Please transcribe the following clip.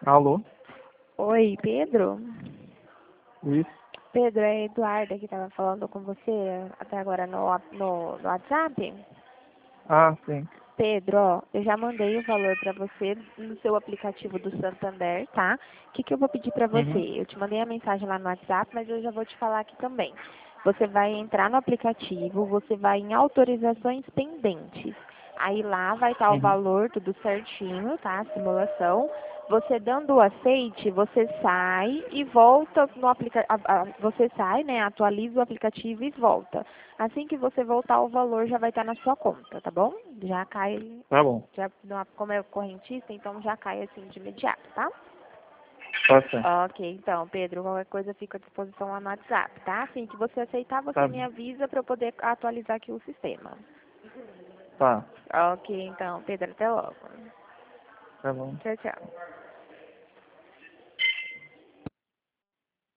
Alô? Oi, Pedro? Isso? Pedro, é Eduarda que estava falando com você até agora no WhatsApp. Ah, sim. Pedro, ó, eu já mandei o valor para você no seu aplicativo do Santander, tá? O que eu vou pedir para você? Uhum. Eu te mandei a mensagem lá no WhatsApp, mas eu já vou te falar aqui também. Você vai entrar no aplicativo, você vai em autorizações pendentes. Aí lá vai estar o Uhum. valor, tudo certinho, tá? A simulação. Você dando o aceite, você sai e volta no aplicativo. Você sai, né? Atualiza o aplicativo e volta. Assim que você voltar, o valor já vai estar na sua conta, tá bom? Já cai, Tá bom. já, como é correntista, então já cai assim de imediato, tá? Tá certo. Ok, então, Pedro, qualquer coisa fica à disposição lá no WhatsApp, tá? Assim que você aceitar, você Tá, me avisa para eu poder atualizar aqui o sistema. tá. Ok, então, Pedro, até logo. Tá bom. Tchau, tchau.